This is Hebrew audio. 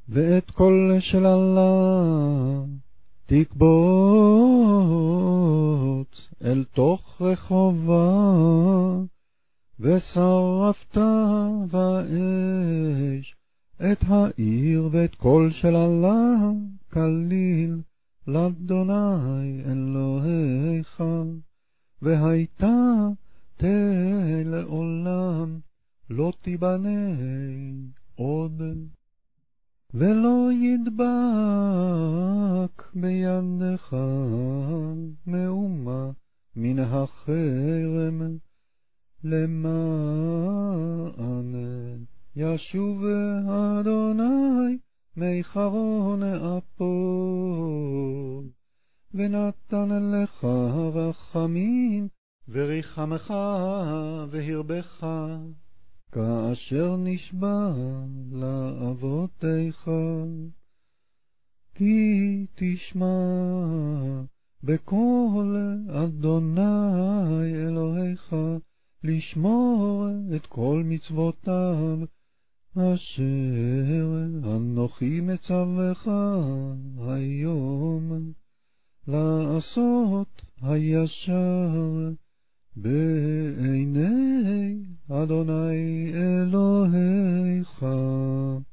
ואת כל שללה תקבוץ אל תוך רחובה, ושרפת באש את העיר ואת כל שללה כליל לאדוני אלוהיך, והייתה תהא לעולם לא תיבנה עוד. ולא ידבק בידך מאומה מן החרם, למען ישוב אדוני מחרון אפו, ונתן לך רחמים וריחמך והרבך, כאשר נשבע לאבותיך. כי תשמע בקול אדוני אלוהיך לשמור את כל מצוותיו אשר אנוכי מצווך היום, לעשות הישר בעיני אדוני אלוהיך.